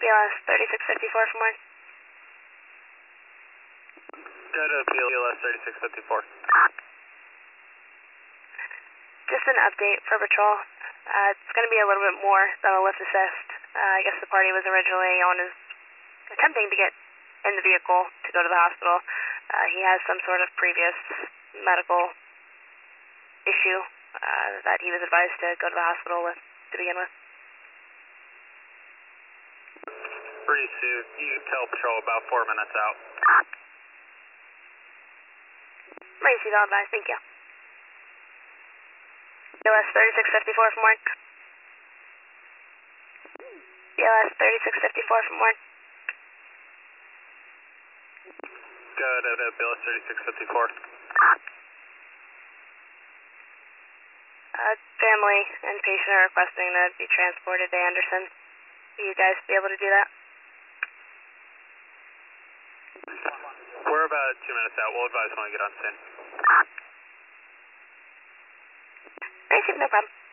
BLS 3654 for more. Go to BLS 3654. Just an update for patrol. It's going to be a little bit more than a lift assist. I guess the party was originally attempting to get in the vehicle to go to the hospital. He has some sort of previous medical issue that he was advised to go to the hospital with to begin with. Pretty soon. You can tell patrol about 4 minutes out. Emergency dog advice, thank you. BLS 3654 for more. BLS 3654 for more. Go to BLS 3654. Family and patient are requesting to be transported to Anderson. Will you guys be able to do that? We're about 2 minutes out. We'll advise when we get on scene. Basic, no problem.